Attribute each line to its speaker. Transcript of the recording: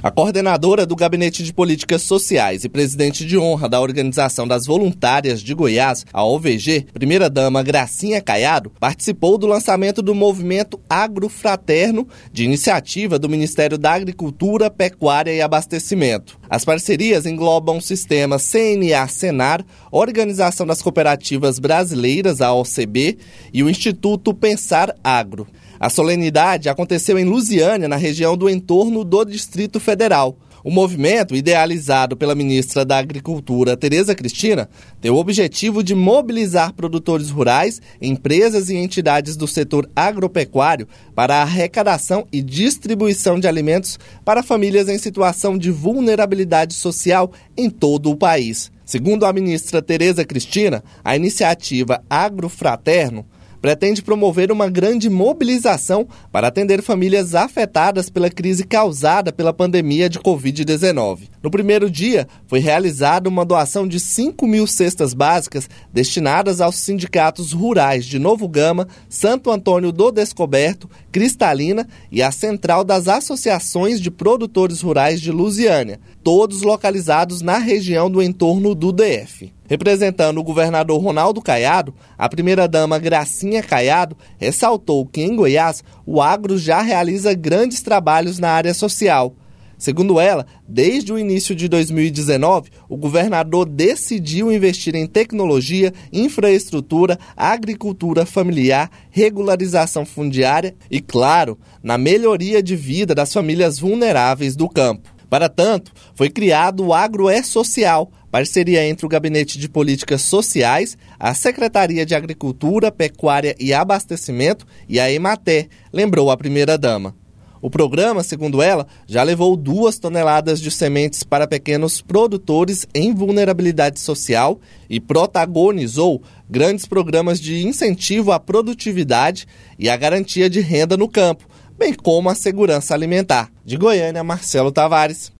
Speaker 1: A coordenadora do Gabinete de Políticas Sociais e presidente de honra da Organização das Voluntárias de Goiás, a OVG, primeira-dama Gracinha Caiado, participou do lançamento do movimento Agrofraterno, de iniciativa do Ministério da Agricultura, Pecuária e Abastecimento. As parcerias englobam o sistema CNA-Senar, Organização das Cooperativas Brasileiras, a OCB, e o Instituto Pensar Agro. A solenidade aconteceu em Lusiânia, na região do entorno do Distrito Federal. O movimento, idealizado pela ministra da Agricultura, Tereza Cristina, tem o objetivo de mobilizar produtores rurais, empresas e entidades do setor agropecuário para a arrecadação e distribuição de alimentos para famílias em situação de vulnerabilidade social em todo o país. Segundo a ministra Tereza Cristina, a iniciativa Agrofraterno pretende promover uma grande mobilização para atender famílias afetadas pela crise causada pela pandemia de Covid-19. No primeiro dia, foi realizada uma doação de 5.000 cestas básicas destinadas aos sindicatos rurais de Novo Gama, Santo Antônio do Descoberto, Cristalina e a Central das Associações de Produtores Rurais de Lusiânia, todos localizados na região do entorno do DF. Representando o governador Ronaldo Caiado, a primeira-dama Gracinha Caiado ressaltou que em Goiás o agro já realiza grandes trabalhos na área social. Segundo ela, desde o início de 2019, o governador decidiu investir em tecnologia, infraestrutura, agricultura familiar, regularização fundiária e, claro, na melhoria de vida das famílias vulneráveis do campo. Para tanto, foi criado o Agro é Social, parceria entre o Gabinete de Políticas Sociais, a Secretaria de Agricultura, Pecuária e Abastecimento e a Emater, lembrou a primeira-dama. O programa, segundo ela, já levou 2 toneladas de sementes para pequenos produtores em vulnerabilidade social e protagonizou grandes programas de incentivo à produtividade e à garantia de renda no campo, bem como a segurança alimentar. De Goiânia, Marcelo Tavares.